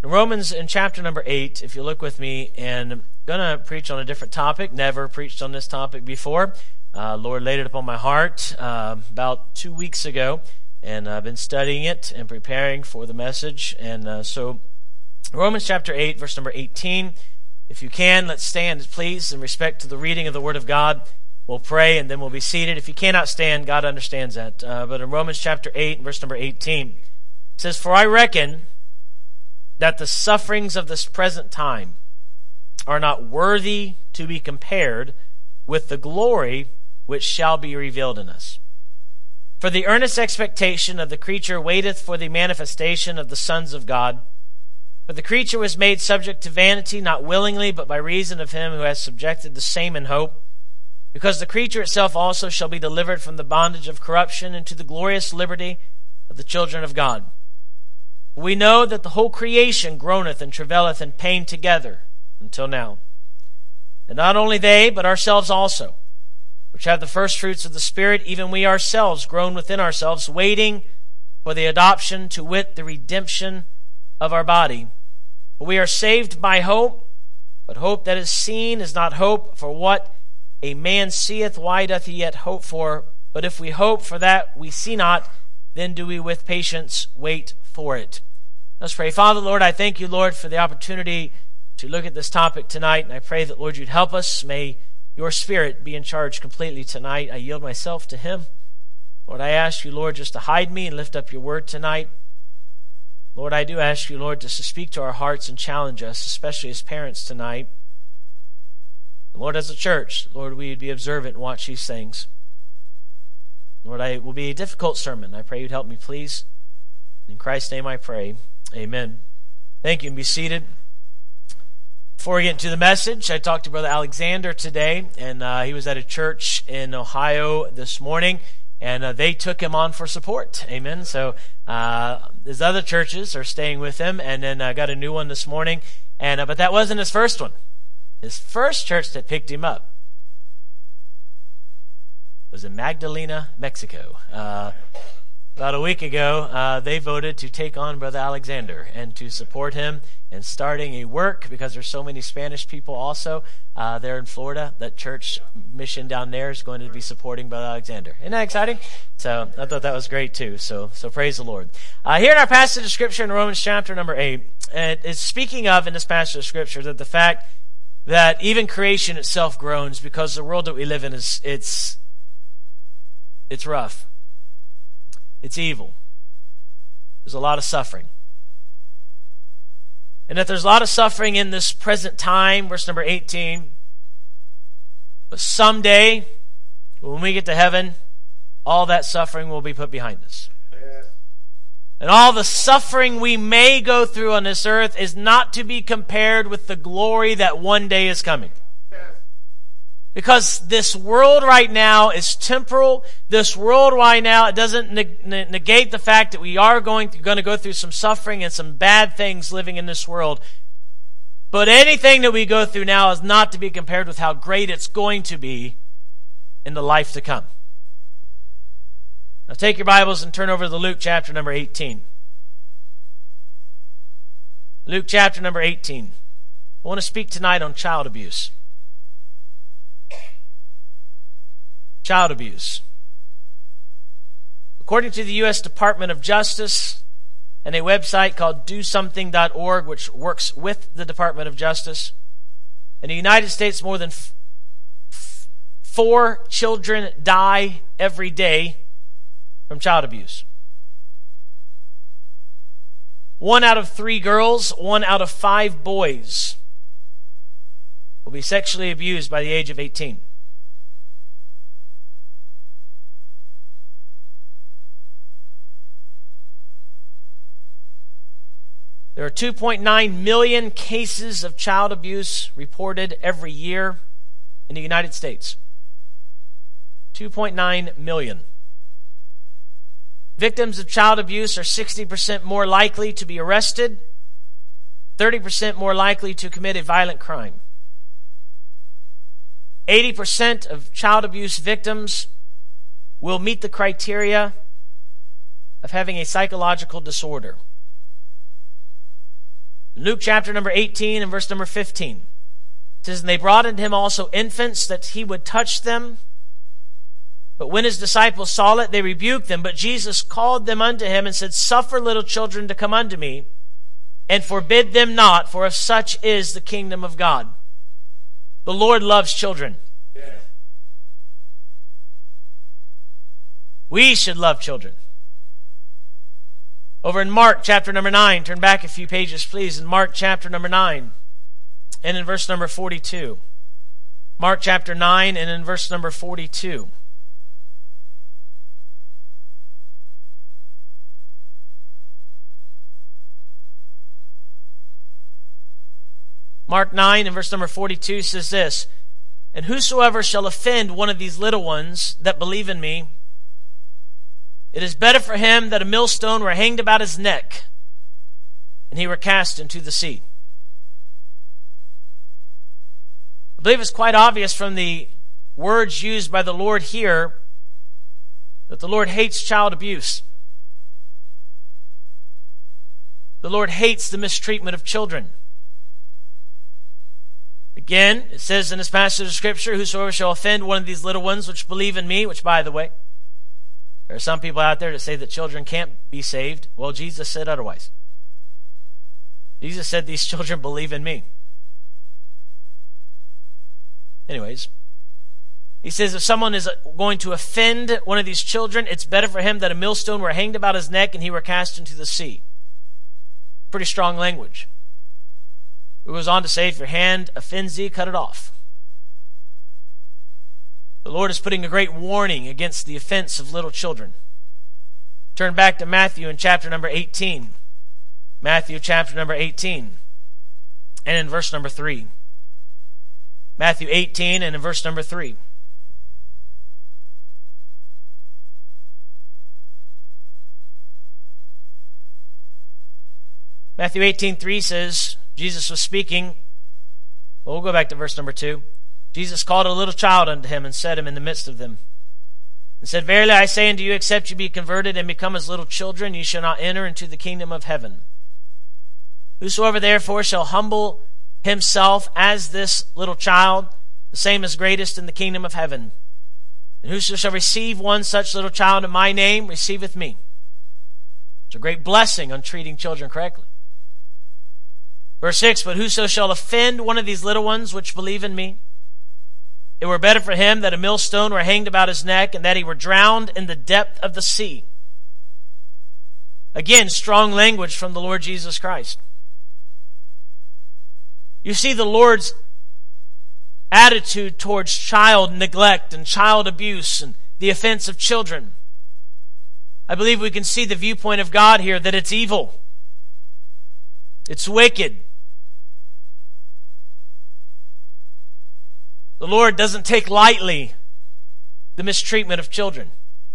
In Romans in chapter number 8, if you look with me, and I'm going to preach on a different topic. Never preached on this topic before. Lord laid it upon my heart about 2 weeks ago, and I've been studying it and preparing for the message. And so Romans chapter 8, verse number 18. If you can, let's stand, please, in respect to the reading of the Word of God. We'll pray, and then we'll be seated. If you cannot stand, God understands that. But in Romans chapter 8, verse number 18, it says, "For I reckon that the sufferings of this present time are not worthy to be compared with the glory which shall be revealed in us. For the earnest expectation of the creature waiteth for the manifestation of the sons of God. For the creature was made subject to vanity, not willingly, but by reason of him who has subjected the same in hope. Because the creature itself also shall be delivered from the bondage of corruption into the glorious liberty of the children of God. We know that the whole creation groaneth and travaileth in pain together until now. And not only they, but ourselves also, which have the first fruits of the Spirit, even we ourselves groan within ourselves, waiting for the adoption, to wit, the redemption of our body. For we are saved by hope, but hope that is seen is not hope. For what a man seeth, why doth he yet hope for? But if we hope for that we see not, then do we with patience wait for it." Let's pray. Father, Lord, I thank you, Lord, for the opportunity to look at this topic tonight, and I pray that, Lord, you'd help us. May your Spirit be in charge completely tonight. I yield myself to him. Lord, I ask you, Lord, just to hide me and lift up your word tonight. Lord, I do ask you, Lord, just to speak to our hearts and challenge us, especially as parents tonight. And Lord, as a church, Lord, we'd be observant and watch these things. Lord, it will be a difficult sermon. I pray you'd help me, please. In Christ's name I pray. Amen. Thank you, and be seated. Before we get into the message, I talked to Brother Alexander today, and he was at a church in Ohio this morning, and they took him on for support. Amen. So his other churches are staying with him, and then I got a new one this morning, and but that wasn't his first one. His first church that picked him up was in Magdalena, Mexico. About a week ago, they voted to take on Brother Alexander and to support him in starting a work, because there's so many Spanish people also there in Florida. That church mission down there is going to be supporting Brother Alexander. Isn't that exciting? So I thought that was great too. So praise the Lord. Here in our passage of Scripture in Romans chapter number 8, it's speaking of in this passage of Scripture that the fact that even creation itself groans because the world that we live in it's rough. It's evil. There's a lot of suffering. And that there's a lot of suffering in this present time, verse number 18. But someday, when we get to heaven, all that suffering will be put behind us. And all the suffering we may go through on this earth is not to be compared with the glory that one day is coming. Because this world right now is temporal. This world right now, it doesn't negate the fact that we are going to go through some suffering and some bad things living in this world. But anything that we go through now is not to be compared with how great it's going to be in the life to come. Now take your Bibles and turn over to Luke chapter number 18. Luke chapter number 18. I want to speak tonight on child abuse. Child abuse. According to the U.S. Department of Justice and a website called DoSomething.org, which works with the Department of Justice, in the United States, more than 4 children die every day from child abuse. 1 out of 3 girls, 1 out of 5 boys will be sexually abused by the age of 18. There are 2.9 million cases of child abuse reported every year in the United States. 2.9 million. Victims of child abuse are 60% more likely to be arrested, 30% more likely to commit a violent crime. 80% of child abuse victims will meet the criteria of having a psychological disorder. Luke chapter number 18 and verse number 15. It says, "And they brought unto him also infants, that he would touch them. But when his disciples saw it, they rebuked them. But Jesus called them unto him and said, Suffer little children to come unto me, and forbid them not, for of such is the kingdom of God." The Lord loves children. Yeah. We should love children. Over in Mark chapter number 9, turn back a few pages, please, in Mark chapter number 9, and in verse number 42. Mark chapter 9 and in verse number 42. Mark 9 and verse number 42 says this, "And whosoever shall offend one of these little ones that believe in me, it is better for him that a millstone were hanged about his neck, and he were cast into the sea." I believe it's quite obvious from the words used by the Lord here that the Lord hates child abuse. The Lord hates the mistreatment of children. Again, it says in this passage of Scripture, "Whosoever shall offend one of these little ones which believe in me," which, by the way, there are some people out there that say that children can't be saved. Well, Jesus said otherwise. Jesus said these children believe in me. Anyways, he says if someone is going to offend one of these children, it's better for him that a millstone were hanged about his neck and he were cast into the sea. Pretty strong language. It goes on to say, if your hand offends thee, cut it off. The Lord is putting a great warning against the offense of little children. Turn back to Matthew in chapter number 18. Matthew chapter number 18. And in verse number 3. Matthew 18 and in verse number 3. Matthew 18:3 says, Jesus was speaking. Well, we'll go back to verse number 2. Jesus called a little child unto him and set him in the midst of them, and said, Verily I say unto you, except you be converted and become as little children, you shall not enter into the kingdom of heaven. Whosoever therefore shall humble himself as this little child, the same is greatest in the kingdom of heaven. And whoso shall receive one such little child in my name, receiveth me. It's a great blessing on treating children correctly. Verse 6, But whoso shall offend one of these little ones which believe in me, it were better for him that a millstone were hanged about his neck, and that he were drowned in the depth of the sea. Again, strong language from the Lord Jesus Christ. You see the Lord's attitude towards child neglect and child abuse and the offense of children. I believe we can see the viewpoint of God here, that it's evil. It's wicked. The Lord doesn't take lightly the mistreatment of children.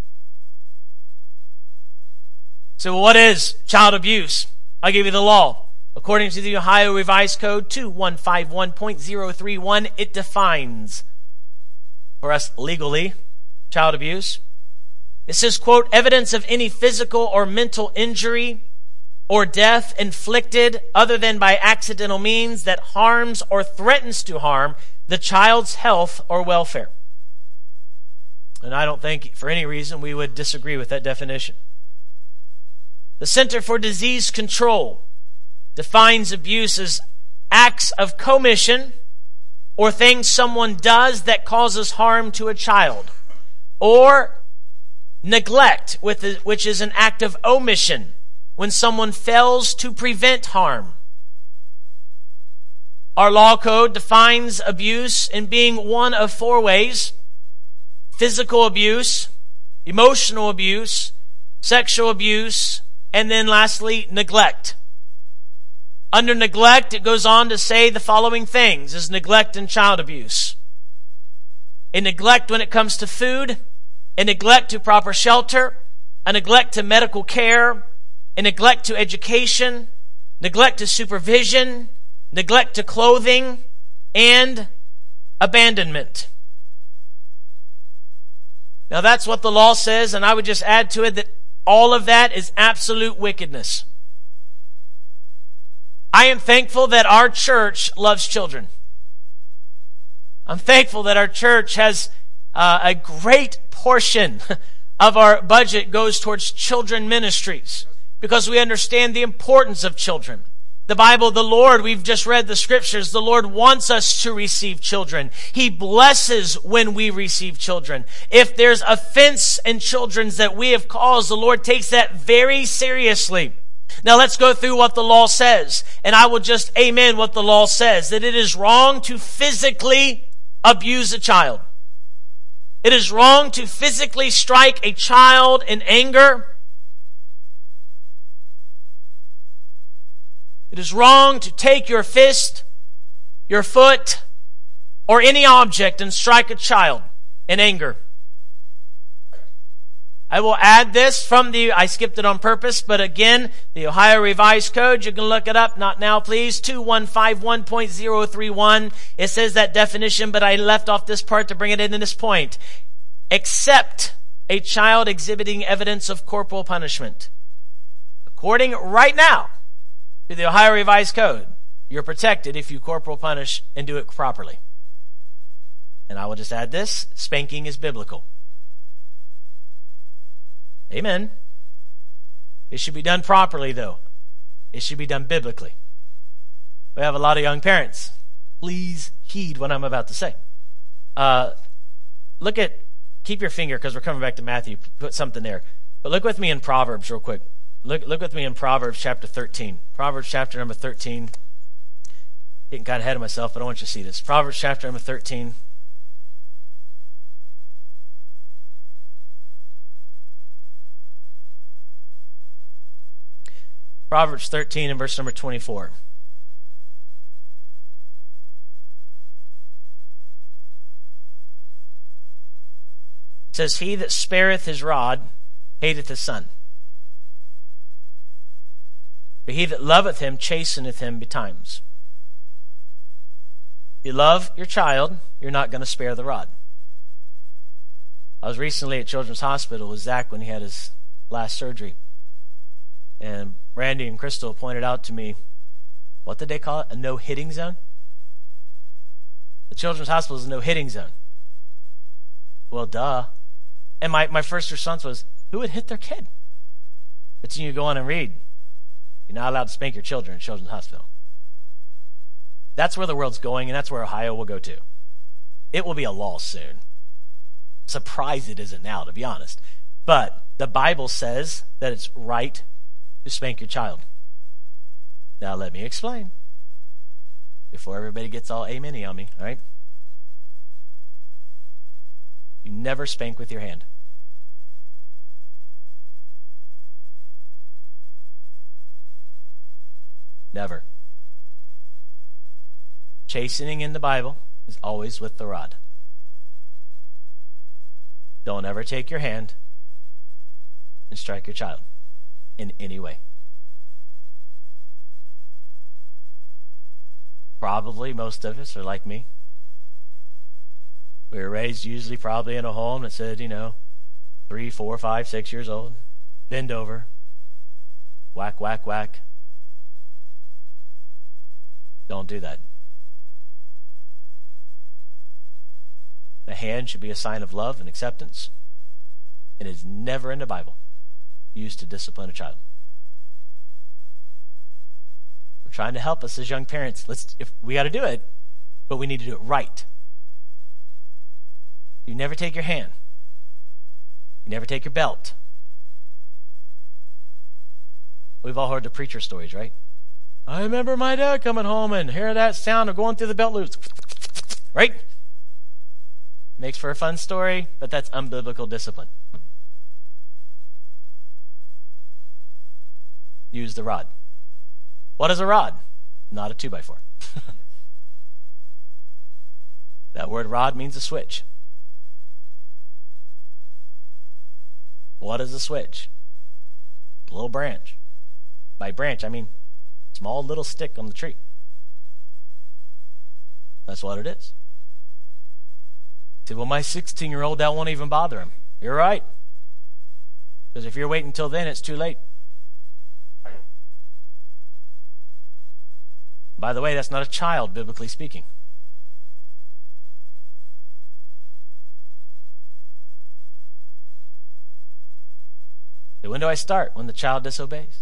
So what is child abuse? I'll give you the law. According to the Ohio Revised Code 2151.031, it defines for us legally child abuse. It says, quote, evidence of any physical or mental injury or death inflicted other than by accidental means that harms or threatens to harm the child's health or welfare. And I don't think for any reason we would disagree with that definition. The Center for Disease Control defines abuse as acts of commission or things someone does that causes harm to a child, or neglect, which is an act of omission when someone fails to prevent harm. Our law code defines abuse in being one of four ways: physical abuse, emotional abuse, sexual abuse, and then lastly, neglect. Under neglect, it goes on to say the following things as neglect and child abuse. A neglect when it comes to food, a neglect to proper shelter, a neglect to medical care, a neglect to education, neglect to supervision, neglect to clothing, and abandonment. Now that's what the law says, and I would just add to it that all of that is absolute wickedness. I am thankful that our church loves children. I'm thankful that our church has a great portion of our budget goes towards children ministries because we understand the importance of children. The Bible, the Lord, we've just read the scriptures, the Lord wants us to receive children. He blesses when we receive children. If there's offense in children that we have caused, the Lord takes that very seriously. Now let's go through what the law says. And I will just amen what the law says, that it is wrong to physically abuse a child. It is wrong to physically strike a child in anger. It is wrong to take your fist, your foot, or any object and strike a child in anger. I will add this from I skipped it on purpose, but again, the Ohio Revised Code, you can look it up, not now please, 2151.031. It says that definition, but I left off this part to bring it in this point. Except a child exhibiting evidence of corporal punishment. According right now to the Ohio Revised Code, you're protected if you corporal punish and do it properly. And I will just add this, spanking is biblical. Amen. It should be done properly, though. It should be done biblically. We have a lot of young parents. Please heed what I'm about to say. Keep your finger, because we're coming back to Matthew. Put something there. But look with me in Proverbs real quick. Look with me in Proverbs chapter 13. Proverbs chapter number 13. Getting kind of ahead of myself, but I want you to see this. Proverbs chapter number 13. Proverbs 13 and verse number 24. It says, he that spareth his rod hateth his son. But he that loveth him chasteneth him betimes. If you love your child, you're not going to spare the rod. I was recently at Children's Hospital with Zach when he had his last surgery. And Randy and Crystal pointed out to me, what did they call it? A no-hitting zone? The Children's Hospital is a no-hitting zone. Well, duh. And my first response was, who would hit their kid? But then you go on and read, you're not allowed to spank your children at Children's Hospital. That's where the world's going, and that's where Ohio will go to. It will be a law soon. Surprised it isn't now, to be honest. But the Bible says that it's right to spank your child. Now let me explain before everybody gets all amen-y on me, all right? You never spank with your hand. Never. Chastening in the Bible is always with the rod. Don't ever take your hand and strike your child in any way. Probably most of us are like me. We were raised usually probably in a home that said, 3, 4, 5, 6 years old. Bend over. Whack, whack, whack. Don't do that. The hand should be a sign of love and acceptance. It is never in the Bible used to discipline a child. We're trying to help us as young parents. If we got to do it, but we need to do it right. You never take your hand. You never take your belt. We've all heard the preacher stories, right? I remember my dad coming home and hear that sound of going through the belt loops. Right? Makes for a fun story, but that's unbiblical discipline. Use the rod. What is a rod? Not a 2x4. That word rod means a switch. What is a switch? A little branch. By branch, I mean small little stick on the tree. That's what it is. You say, well, my 16-year-old, that won't even bother him. You're right. Because if you're waiting until then, it's too late. By the way, that's not a child, biblically speaking. So when do I start? When the child disobeys.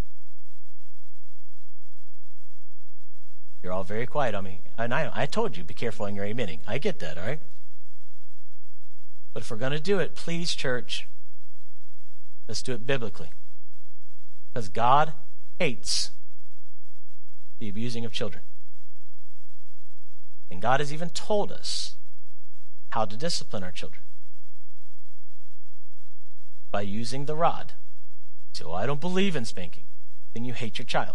You're all very quiet on me. And I told you, be careful in your amening. I get that, all right? But if we're going to do it, please, church, let's do it biblically. Because God hates the abusing of children. And God has even told us how to discipline our children. By using the rod. So I don't believe in spanking. Then you hate your child.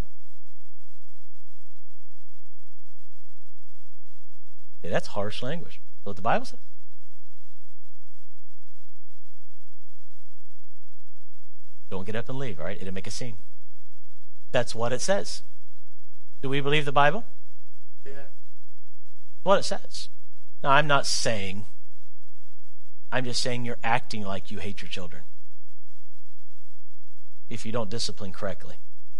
Yeah, that's harsh language. That's what the Bible says. Don't get up and leave, all right? It'll make a scene. That's what it says. Do we believe the Bible? Yeah. What it says. Now, I'm not saying, I'm just saying you're acting like you hate your children if you don't discipline correctly.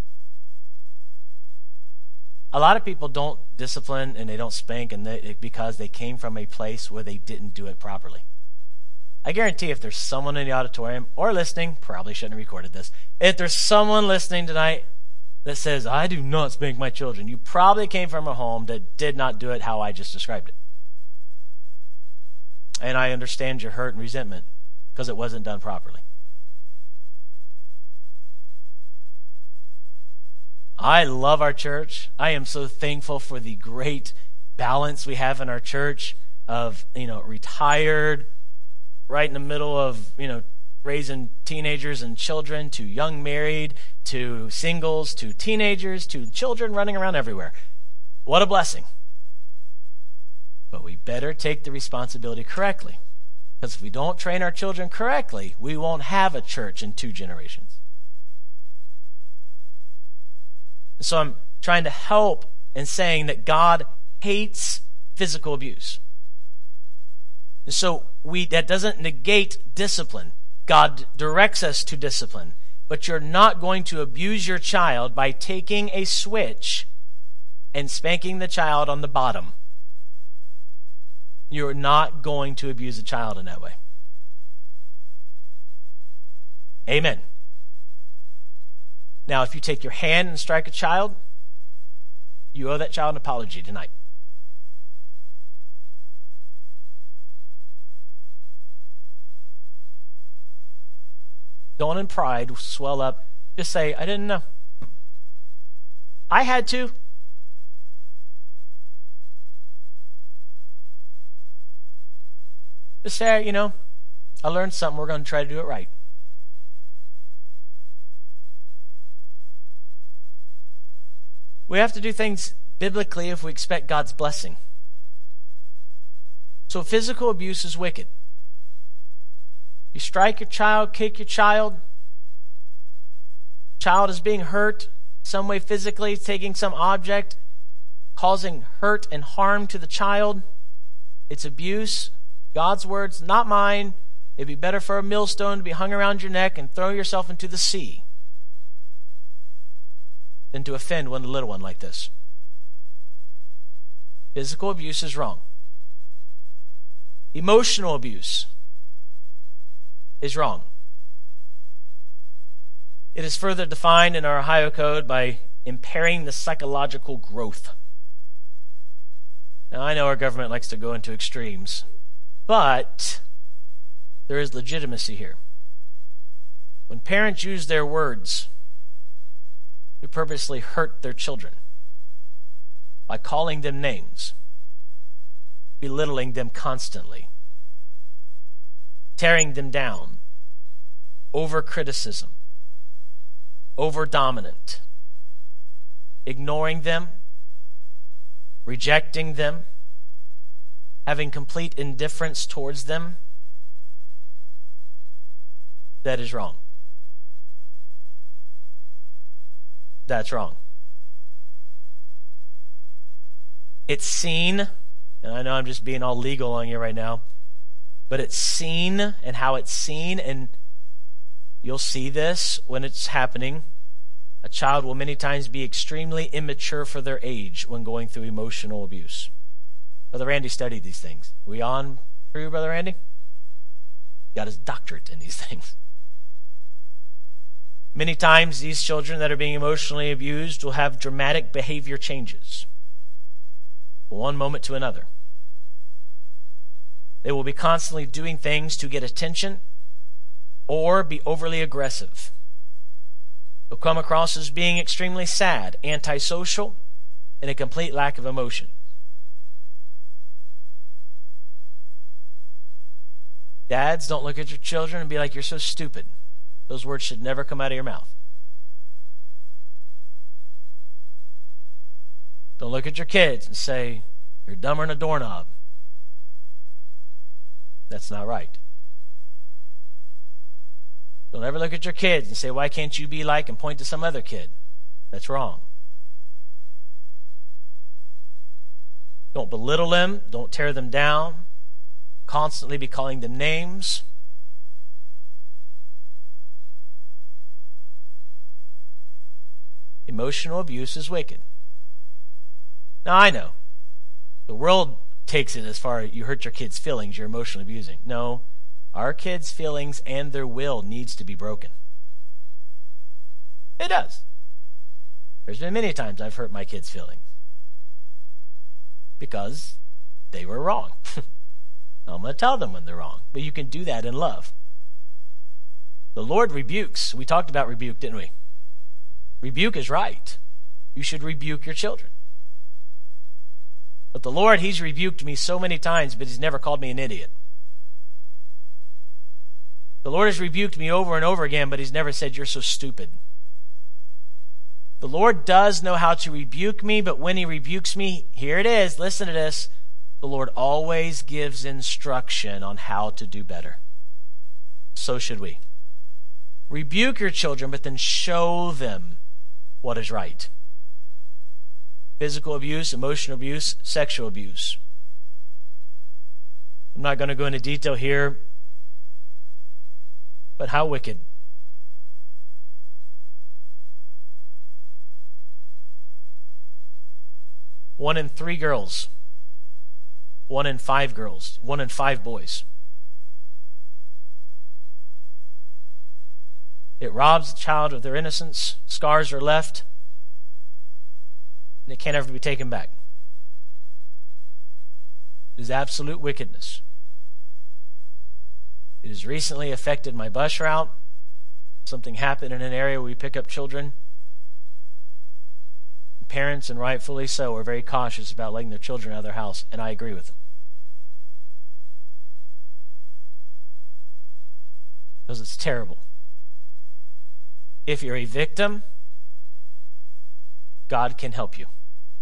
A lot of people don't discipline and they don't spank because they came from a place where they didn't do it properly. I guarantee if there's someone in the auditorium or listening, probably shouldn't have recorded this, if there's someone listening tonight that says, I do not spank my children, you probably came from a home that did not do it how I just described it. And I understand your hurt and resentment because it wasn't done properly. I love our church. I am so thankful for the great balance we have in our church of, retired, right in the middle of, raising teenagers and children, to young married, to singles, to teenagers, to children running around everywhere. What a blessing. But we better take the responsibility correctly. Because if we don't train our children correctly, we won't have a church in 2 generations. So I'm trying to help in saying that God hates physical abuse. And so that doesn't negate discipline. God directs us to discipline. But you're not going to abuse your child by taking a switch and spanking the child on the bottom. You're not going to abuse a child in that way. Amen. Now, if you take your hand and strike a child, you owe that child an apology tonight. Don't in pride swell up. Just say, I didn't know. I had to. Just say, I learned something. We're going to try to do it right. We have to do things biblically if we expect God's blessing. So physical abuse is wicked. You strike your child, kick your child. Child is being hurt some way physically, taking some object, causing hurt and harm to the child. It's abuse. God's words, not mine. It'd be better for a millstone to be hung around your neck and throw yourself into the sea than to offend one little one like this. Physical abuse is wrong. Emotional abuse is wrong. It is further defined in our Ohio Code by impairing the psychological growth. Now, I know our government likes to go into extremes, but there is legitimacy here. When parents use their words to purposely hurt their children by calling them names, belittling them constantly, tearing them down, over criticism, over dominant, ignoring them, rejecting them, having complete indifference towards them, that is wrong. That's wrong. It's seen, and I know I'm just being all legal on you right now, but it's seen and how it's seen, and you'll see this when it's happening. a child will many times be extremely immature for their age when going through emotional abuse. Brother Randy studied these things. We on true, Brother Randy? Got his doctorate in these things. Many times these children that are being emotionally abused will have dramatic behavior changes from one moment to another. They will be constantly doing things to get attention or be overly aggressive. They'll come across as being extremely sad, antisocial, and a complete lack of emotion. Dads, don't look at your children and be like, you're so stupid. Those words should never come out of your mouth. Don't look at your kids and say, you're dumber than a doorknob. That's not right. Don't ever look at your kids and say, why can't you be like, and point to some other kid. That's wrong. Don't belittle them. Don't tear them down. Constantly be calling them names. Emotional abuse is wicked. Now, I know the world takes it as far as you hurt your kids' feelings, you're emotionally abusing. No, our kids' feelings and their will needs to be broken. It does. There's been many times I've hurt my kids' feelings because they were wrong. I'm going to tell them when they're wrong, but you can do that in love. The Lord rebukes. We talked about rebuke, didn't we? Rebuke is right. You should rebuke your children. But the Lord, He's rebuked me so many times, but He's never called me an idiot. The Lord has rebuked me over and over again, but He's never said, you're so stupid. The Lord does know how to rebuke me, but when He rebukes me, here it is, listen to this, the Lord always gives instruction on how to do better. So should we. Rebuke your children, but then show them what is right. Physical abuse, emotional abuse, sexual abuse. I'm not going to go into detail here, but how wicked. One in 3 girls. 1 in 5 girls. 1 in 5 boys. It robs the child of their innocence. Scars are left. And it can't ever be taken back. It is absolute wickedness. It has recently affected my bus route. Something happened in an area where we pick up children. Parents, and rightfully so, are very cautious about letting their children out of their house, and I agree with them. Because it's terrible. If you're a victim, God can help you.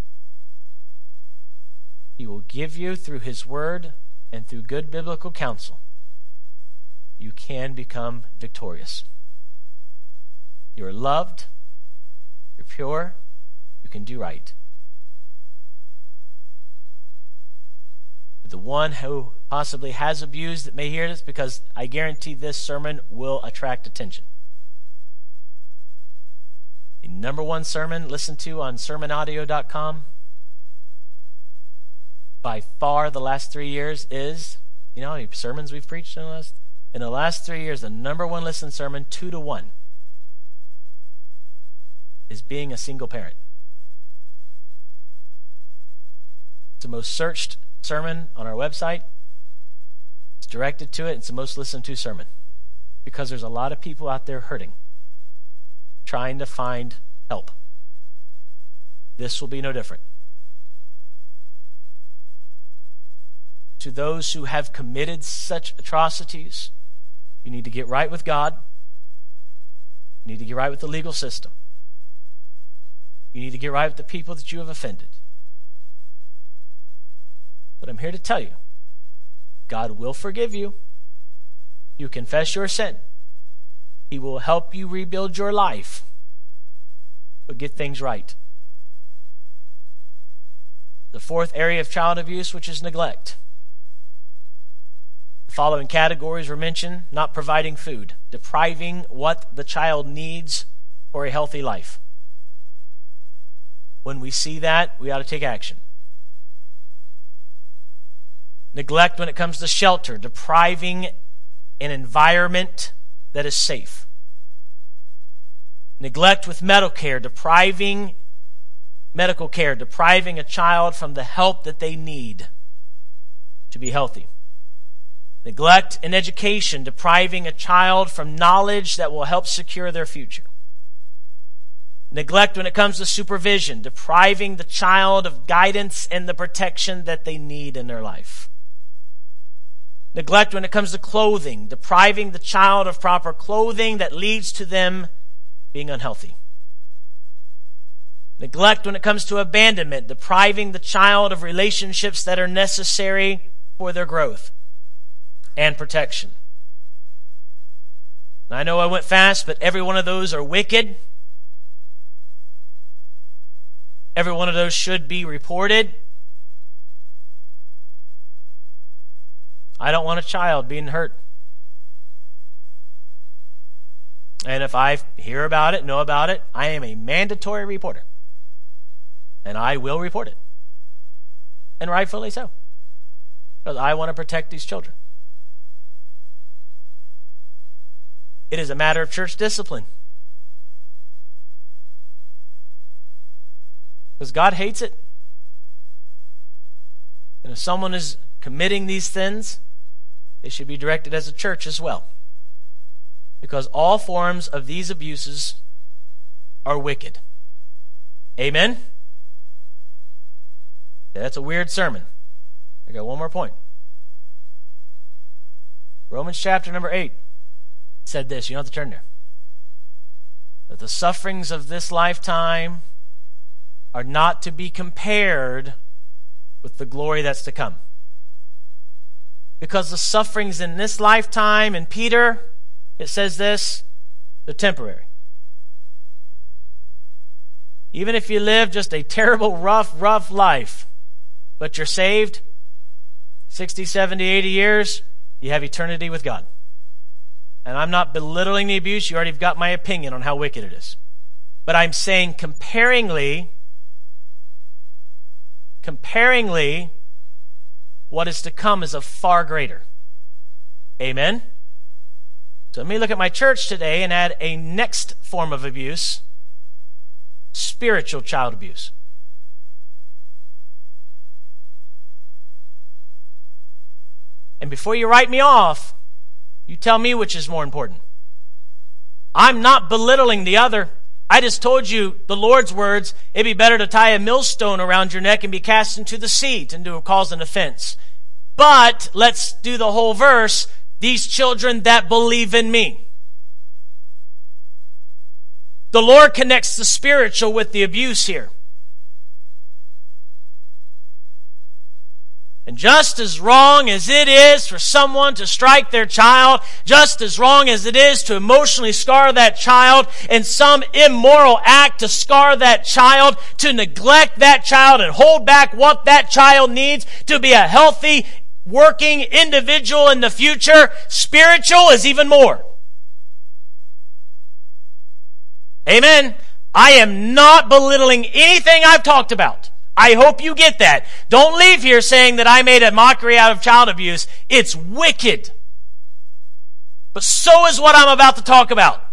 He will give you, through His Word and through good biblical counsel, you can become victorious. You're loved. You're pure. You can do right. The one who possibly has abused that may hear this, because I guarantee this sermon will attract attention. The number 1 sermon listened to on sermonaudio.com by far the last 3 years is, you know how many sermons we've preached in the last 3 years, the number 1 listened sermon, 2-1, is being a single parent. It's the most searched sermon on our website. It's directed to it. It's the most listened to sermon because there's a lot of people out there hurting, trying to find help. This will be no different. To those who have committed such atrocities, you need to get right with God. You need to get right with the legal system. You need to get right with the people that you have offended. But I'm here to tell you, God will forgive you. You confess your sin. He will help you rebuild your life. But get things right. The 4th area of child abuse, which is neglect. The following categories were mentioned: not providing food, depriving what the child needs for a healthy life. when we see that, we ought to take action. Neglect when it comes to shelter, depriving an environment that is safe. Neglect with medical care, depriving a child from the help that they need to be healthy. Neglect in education, depriving a child from knowledge that will help secure their future. Neglect when it comes to supervision, depriving the child of guidance and the protection that they need in their life. Neglect when it comes to clothing, depriving the child of proper clothing that leads to them being unhealthy. Neglect when it comes to abandonment, depriving the child of relationships that are necessary for their growth and protection. Now, I know I went fast, but every one of those are wicked. Every one of those should be reported. I don't want a child being hurt. And if I hear about it, know about it, I am a mandatory reporter. And I will report it. And rightfully so. Because I want to protect these children. It is a matter of church discipline. Because God hates it. And if someone is committing these sins, they should be directed as a church as well. Because all forms of these abuses are wicked. Amen? That's a weird sermon. I got one more point. Romans chapter number 8 said this. You don't have to turn there. That the sufferings of this lifetime are not to be compared with the glory that's to come. Because the sufferings in this lifetime, in Peter, it says this, they're temporary. Even if you live just a terrible, rough life, but you're saved, 60, 70, 80 years, you have eternity with God. And I'm not belittling the abuse. You already have got my opinion on how wicked it is. But I'm saying comparingly, what is to come is a far greater. Amen? So let me look at my church today and add a next form of abuse, spiritual child abuse. And before you write me off, you tell me which is more important. I'm not belittling the other. I just told you the Lord's words, it'd be better to tie a millstone around your neck and be cast into the sea than to cause an offense. But let's do the whole verse. These children that believe in me. The Lord connects the spiritual with the abuse here. And just as wrong as it is for someone to strike their child, just as wrong as it is to emotionally scar that child in some immoral act to scar that child, to neglect that child and hold back what that child needs to be a healthy, working individual in the future, spiritual is even more. Amen. I am not belittling anything I've talked about. I hope you get that. Don't leave here saying that I made a mockery out of child abuse. It's wicked. But so is what I'm about to talk about.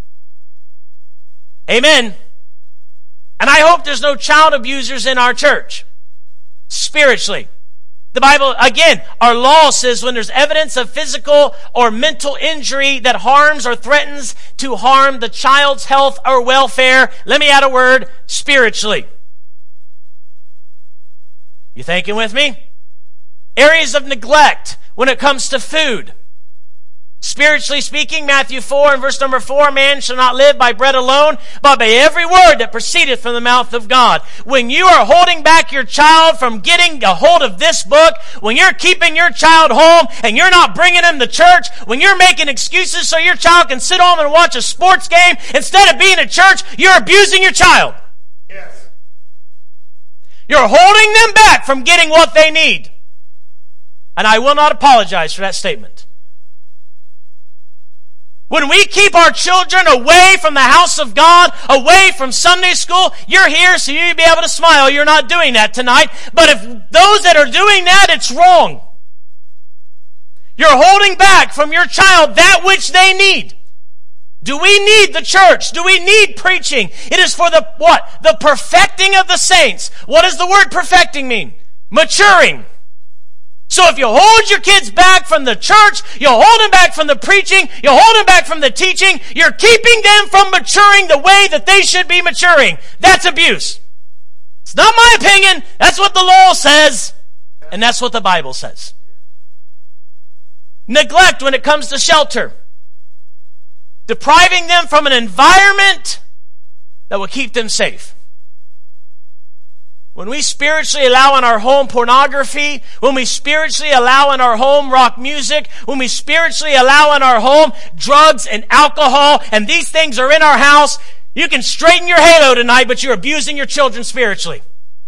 Amen. And I hope there's no child abusers in our church. Spiritually. The Bible, again, our law says when there's evidence of physical or mental injury that harms or threatens to harm the child's health or welfare, let me add a word, spiritually. You thinking with me? Areas of neglect when it comes to food. Spiritually speaking, Matthew 4 and verse number 4, man shall not live by bread alone, but by every word that proceedeth from the mouth of God. When you are holding back your child from getting a hold of this book, when you're keeping your child home and you're not bringing him to church, when you're making excuses so your child can sit home and watch a sports game instead of being at church, you're abusing your child. Yes. You're holding them back from getting what they need. And I will not apologize for that statement. When we keep our children away from the house of God, away from Sunday school, you're here so you'll be able to smile. You're not doing that tonight. But if those that are doing that, it's wrong. You're holding back from your child that which they need. Do we need the church? Do we need preaching? It is for the what? The perfecting of the saints. What does the word perfecting mean? Maturing. So if you hold your kids back from the church, you hold them back from the preaching, you hold them back from the teaching, you're keeping them from maturing the way that they should be maturing. That's abuse. It's not my opinion. That's what the law says. And that's what the Bible says. Neglect when it comes to shelter. Depriving them from an environment that will keep them safe. When we spiritually allow in our home pornography, when we spiritually allow in our home rock music, when we spiritually allow in our home drugs and alcohol, and these things are in our house, you can straighten your halo tonight, but you're abusing your children spiritually.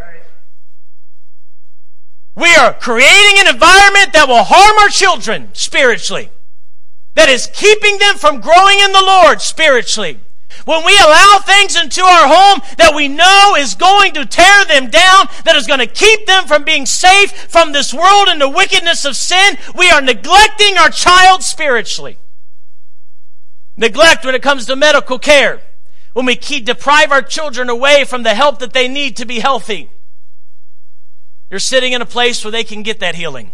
We are creating an environment that will harm our children spiritually, that is keeping them from growing in the Lord spiritually. When we allow things into our home that we know is going to tear them down, that is going to keep them from being safe from this world and the wickedness of sin, we are neglecting our child spiritually. Neglect when it comes to medical care. When we deprive our children away from the help that they need to be healthy. You're sitting in a place where they can get that healing.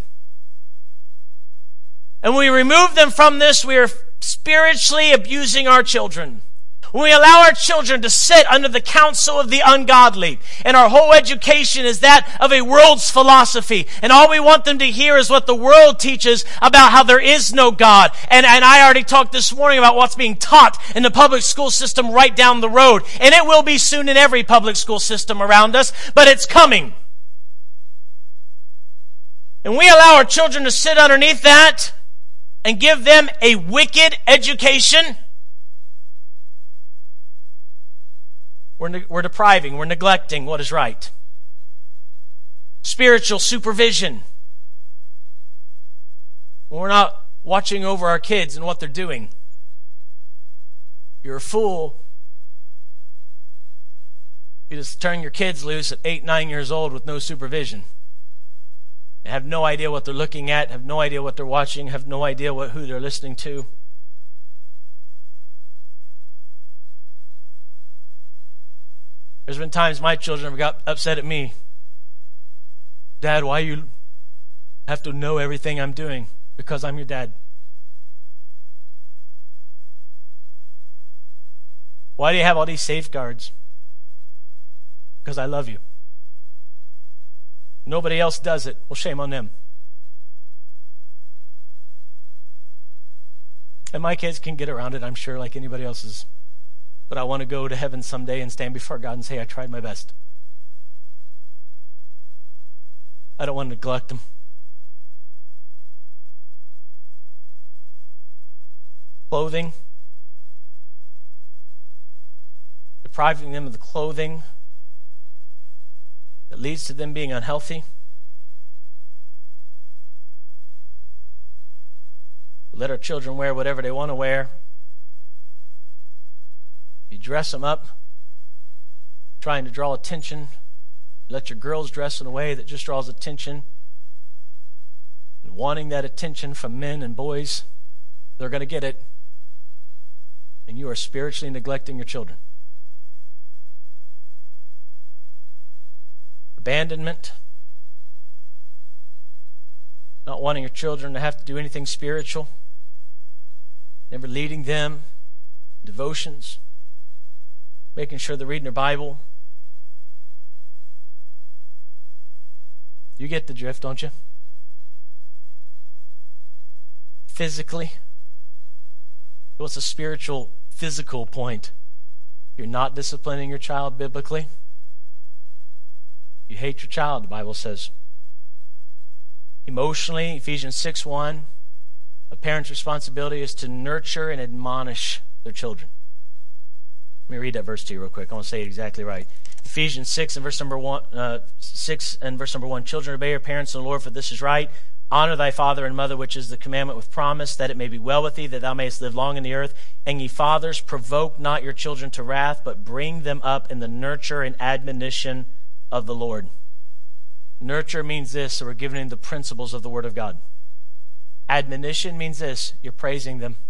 And when we remove them from this, we are spiritually abusing our children. When we allow our children to sit under the counsel of the ungodly, and our whole education is that of a world's philosophy, and all we want them to hear is what the world teaches about how there is no God. And I already talked this morning about what's being taught in the public school system right down the road, and it will be soon in every public school system around us, but it's coming. And we allow our children to sit underneath that and give them a wicked education. We're depriving, we're neglecting what is right. Spiritual supervision. We're not watching over our kids and what they're doing. You're a fool. You just turn your kids loose at 8, 9 years old with no supervision. They have no idea what they're looking at, have no idea what they're watching, have no idea who they're listening to. There's been times my children have got upset at me. Dad, why you have to know everything I'm doing? Because I'm your dad. Why do you have all these safeguards? Because I love you. Nobody else does it. Well, shame on them. And my kids can get around it, I'm sure, like anybody else's. But I want to go to heaven someday and stand before God and say, I tried my best. I don't want to neglect them. Clothing. Depriving them of the clothing that leads to them being unhealthy. Let our children wear whatever they want to wear. You dress them up, trying to draw attention. Let your girls dress in a way that just draws attention. And wanting that attention from men and boys, they're going to get it. And you are spiritually neglecting your children. Abandonment. Not wanting your children to have to do anything spiritual. Never leading them. Devotions. Making sure they're reading their Bible. You get the drift, don't you? Physically. What's a spiritual, physical point? You're not disciplining your child biblically. You hate your child, the Bible says. Emotionally, Ephesians 6:1, a parent's responsibility is to nurture and admonish their children. Let me read that verse to you real quick. I want to say it exactly right. Ephesians 6 and verse number 1. Children, obey your parents in the Lord, for this is right. Honor thy father and mother, which is the commandment with promise, that it may be well with thee, that thou mayest live long in the earth. And ye fathers, provoke not your children to wrath, but bring them up in the nurture and admonition of the Lord. Nurture means this, so we're giving them the principles of the Word of God. Admonition means this, you're praising them.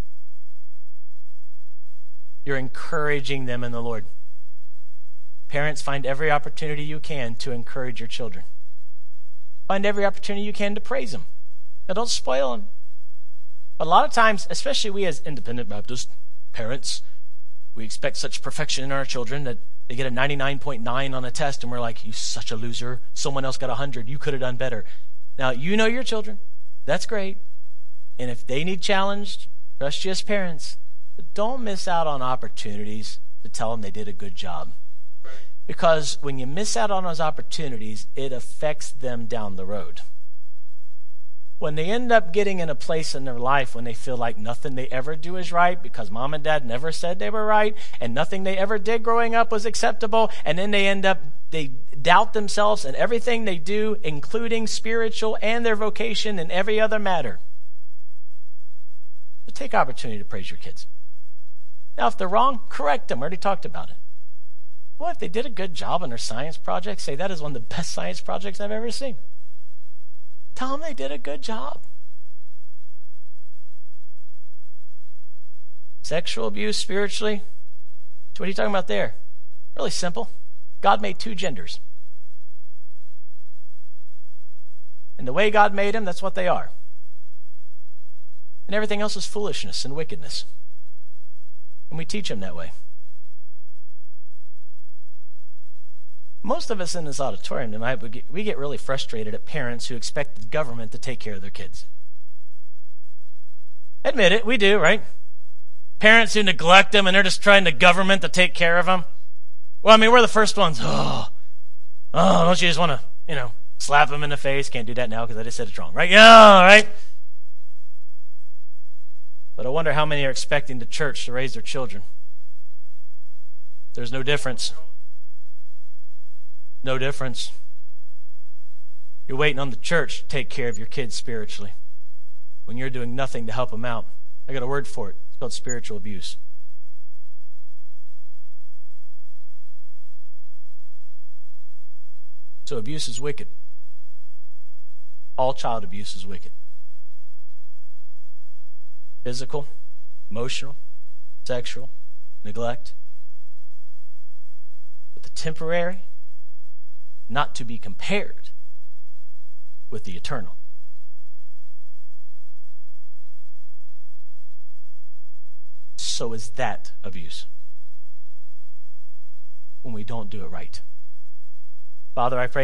You're encouraging them in the Lord. Parents, find every opportunity you can to encourage your children. Find every opportunity you can to praise them. Now, don't spoil them. But a lot of times, especially we as independent Baptist parents, we expect such perfection in our children that they get a 99.9 on a test and we're like, you such a loser. Someone else got 100. You could have done better. Now, you know your children. That's great. And if they need challenged, trust you as parents. But don't miss out on opportunities to tell them they did a good job. Because when you miss out on those opportunities, it affects them down the road. When they end up getting in a place in their life when they feel like nothing they ever do is right because mom and dad never said they were right and nothing they ever did growing up was acceptable, and then they doubt themselves and everything they do, including spiritual and their vocation and every other matter. So take opportunity to praise your kids. Now, if they're wrong, correct them. We already talked about it. Well, if they did a good job on their science project, say that is one of the best science projects I've ever seen. Tell them they did a good job. Sexual abuse spiritually. So what are you talking about there? Really simple. God made two genders. And the way God made them, that's what they are. And everything else is foolishness and wickedness. And we teach them that way. Most of us in this auditorium tonight, we get really frustrated at parents who expect the government to take care of their kids. Admit it, we do, right? Parents who neglect them and they're just trying the government to take care of them. Well, I mean, we're the first ones. Oh, don't you just want to, slap them in the face? Can't do that now because I just said it's wrong, right? Yeah, right? But I wonder how many are expecting the church to raise their children. There's no difference. No difference. You're waiting on the church to take care of your kids spiritually when you're doing nothing to help them out. I got a word for it. It's called spiritual abuse. So abuse is wicked. All child abuse is wicked. Physical, emotional, sexual, neglect. But the temporary, not to be compared with the eternal. So is that abuse when we don't do it right. Father, I pray